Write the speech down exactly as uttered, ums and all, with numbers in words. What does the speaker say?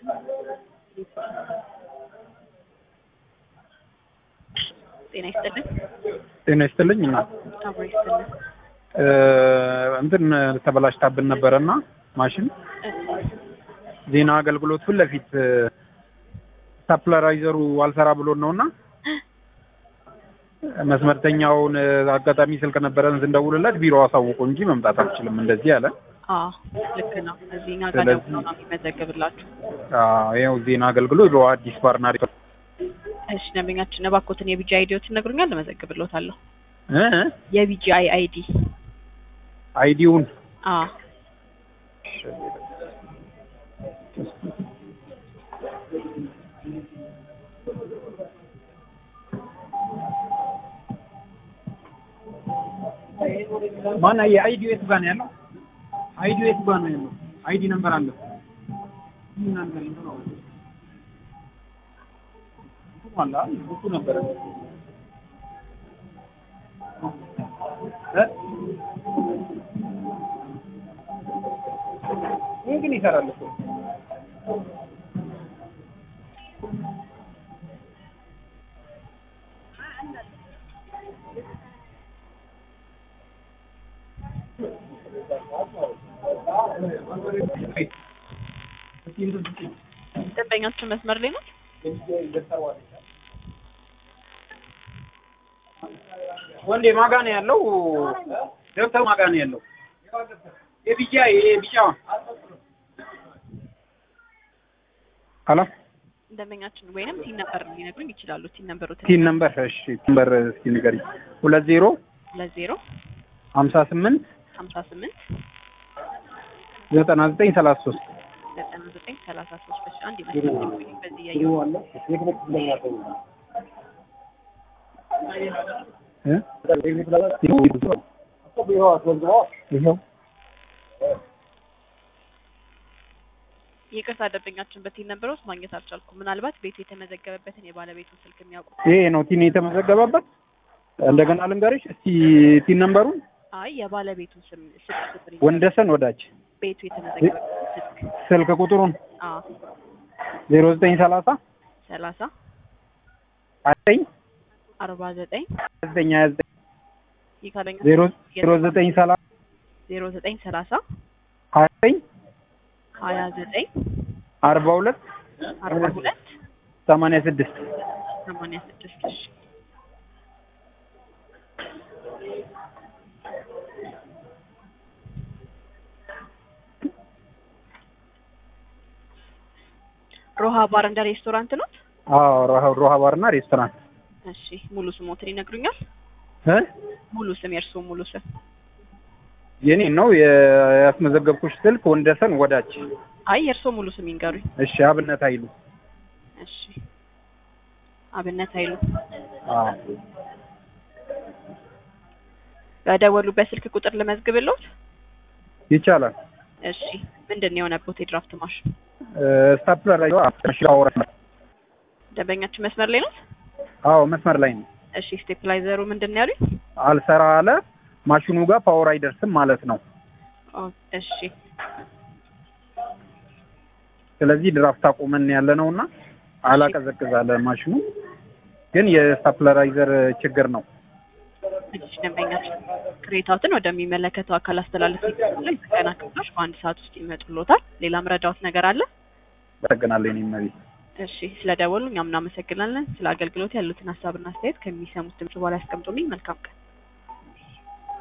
ጤና ይስጥልኝ። ጤና ይስጥልኝ እና አብሮ ይስጥልኝ። እ እንትን ተበላሽታብን ነበርና ማሽን ዜና አገልግሎት ፊት ለፊት ሳፕላራይዘሩ አልሰራ ብሎን ነውና መስመርተኛውን አጋጣሚ ስልክ ነበረን እንደውልለት ቢሮ አሳውቁ እንጂ መምጣት አልችልም እንደዚህ አለ። አዎ ልክ ነው። እዚህኛ ጋር ደውሎ ነው የሚመዘግብላችሁ። አዎ ይኸው ዜና አገልግሎት አዲስ ባርናሪ። እሺ ደንበኛችን እባክዎትን የቢጂ አይዲዎትን ነግሩኛል፣ ለመዘግብልዎታለሁ። እ የቢጂ አይ አይዲ አይዲውን አዎ ማን አይ አይዲ የት ጋር ነው ያለው? አይዲ የት ጋር ነው ያለው? አይዲ ነምበር አለ። ምን ነበር ነው? ዋላ ብዙ ነበር እ ይሄ ግን ይሰራል እኮ ደንበኛችን መስመር ላይ ነው። ወንዴ ማጋ ነው ያለው? ዶክተር ማጋ ነው ያለው? የቢጃ የቢጫ አላ ደንበኛችን ወይንም ቲን ነበር ሊነግሩኝ ይችላሉ። ቲን ነምበሩ ቲን ነምበር እሺ፣ ነምበር እስኪ ንገሪኝ። ሁለት ዜሮ ሁለት ዜሮ ሀምሳ ስምንት ሀምሳ ስምንት ዘጠና ዘጠኝ ሰላሳ ሶስት ዘጠና ዘጠኝ ሰላሳ ሶስት እሺ፣ አንድ ይመስላል በዚህ ያየው እ ይቅርታ ደንበኛችን በቲን ነምበር ውስጥ ማግኘት አልቻልኩም። ምናልባት ቤቱ የተመዘገበበትን የባለቤቱን ስልክ የሚያውቁ ይሄ ነው ቲን የተመዘገበበት። እንደገና ልንገርሽ እስቲ ቲን ነምበሩን። አይ የባለቤቱን ስም ስልክ ቁጥር ወንደሰን ወዳጅ ቤቱ የተመዘገበበት ስልክ ስልክ ቁጥሩን አዎ ዜሮ ዘጠኝ ሰላሳ ሰላሳ ዘጠኝ አርባ ዘጠኝ ዘጠኝ ሀያ ዘጠኝ ይካለኝ ዜሮ ዘጠኝ ሰላሳ ዜሮ ዘጠኝ ሰላሳ ሀያ ዘጠኝ ሀያ ዘጠኝ አርባ ሁለት አርባ ሁለት ሰማንያ ስድስት ሰማንያ ስድስት እሺ ሮሃ ባር እንደ ሬስቶራንት ነው? አዎ ሮሃ ሮሃ ባርና ሬስቶራንት። እሺ ሙሉ ስሞትን ይነግሩኛል? እ ሙሉ ስም የእርሶ ሙሉ ስም? የኔ ነው ያስመዘገብኩሽ ስልክ ወንደሰን ወዳጅ። አይ የእርሶ ሙሉ ስም ይንገሩኝ። እሺ አብነት ኃይሉ። እሺ አብነት ኃይሉ። አዎ በደወሉበት ስልክ ቁጥር ልመዝግብልዎት? ይቻላል። እሺ ምንድን ነው የሆነበት የድራፍት ማሽን? ስታፕለር ላይ አፍሽራው ደንበኛችን መስመር ላይ ነው? አዎ መስመር ላይ ነው። እሺ ስቴፕላይዘሩ ምንድን ነው ያሉኝ? አልሰራ አለ። ማሽኑ ጋር ፓወር አይደርስም ማለት ነው። እሺ ስለዚህ ድራፍት አቁመን ያለ ነውና አላቀዘቅዛለ ማሽኑ ግን የስታፕለራይዘር ችግር ነው። እሺ ደንበኛችን ቅሬታዎትን ወደሚመለከተው አካል አስተላልፍ ይችላል። ገና ክፍሎች በአንድ ሰዓት ውስጥ ይመጡልዎታል። ሌላ ምረዳዎት ነገር አለ? አመሰግናለሁ። እኔም ነኝ። እሺ ስለደወሉ እኛም እናመሰግናለን። ስለ አገልግሎት ያሉትን ሀሳብና አስተያየት ከሚሰሙት ድምጽ በኋላ ያስቀምጡልኝ። መልካም ቀን።